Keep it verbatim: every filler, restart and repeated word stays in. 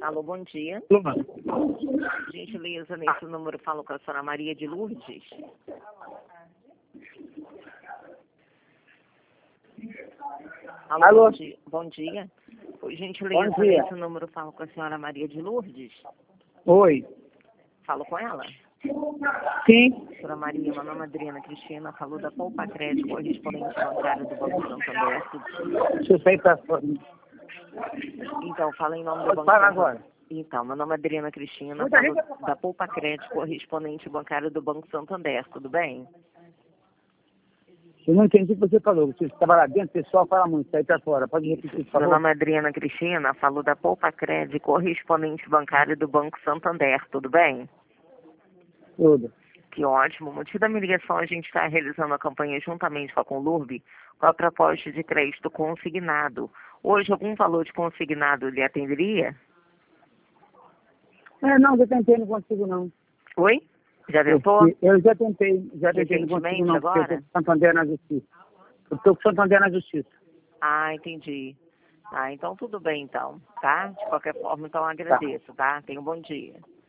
Alô, bom dia. Toma. Gentileza, nesse número falo com a senhora Maria de Lourdes. Alô, Alô. Bom dia. Bom dia. Por gentileza, Bom dia. nesse número falo com a senhora Maria de Lourdes. Oi. Falo com ela. Sim. Senhora Maria, meu nome é Adriana Cristina, falou da Poupa Crédito, correspondente bancário do Banco Santander. Deixa eu sair pra fora. Então, fala em nome do Pode Banco falar Santander. agora. Então, meu nome é Adriana Cristina, Muita falo gente- da Poupa Crédito, correspondente bancário do Banco Santander, tudo bem? Eu não entendi o que você falou. Você estava lá dentro, o pessoal fala muito. Sai pra fora. Pode repetir, por Meu favor? nome é Adriana Cristina, falo da Poupa Crédito, correspondente bancário do Banco Santander, tudo bem? Tudo. Que ótimo. O motivo da minha ligação, a gente está realizando a campanha juntamente com a Conlurb com a proposta de crédito consignado. Hoje, algum valor de consignado lhe atenderia? É, não, já tentei, não consigo não. Oi? Já tentou? Eu, eu já tentei, já tentei, não consigo Recentemente, não, porque eu agora? tô com Santander na justiça. Eu tô com Santander na justiça. Ah, entendi. Ah, então tudo bem, então, tá? De qualquer forma, então agradeço, tá? Tenha um bom dia.